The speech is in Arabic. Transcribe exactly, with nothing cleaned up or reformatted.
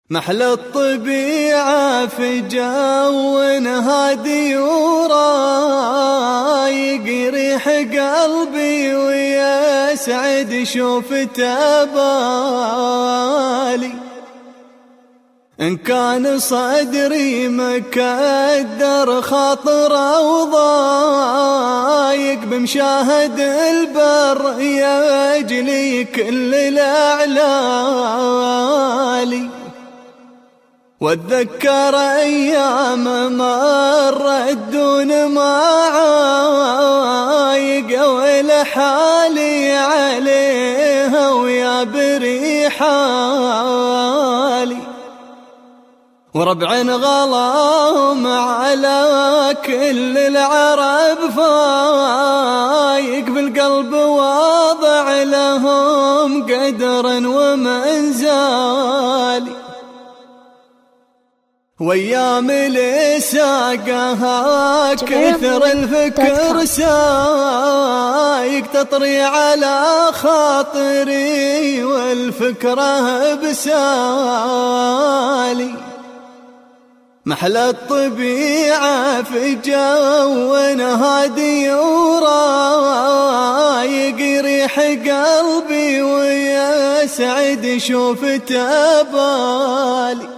محلى الطبيعة في جو هادي ورايق، يريح قلبي ويسعد شوفته بالي. إن كان صدري مكدر خاطره وضايق، بمشاهد البر يجلي كل الأعلالي. واتذكر أيام مرت دون ما عايق، ولحالي عليها ويا بريحالي. وربع غلاهم على كل العرب فايق، بالقلب واضع لهم قدرا ومنزالي. وايام لساقها كثر الفكر سايق، تطري على خاطري والفكره بسالي. محلى الطبيعة في جو هادي ورايق، يريح قلبي ويسعد شوفته بالي.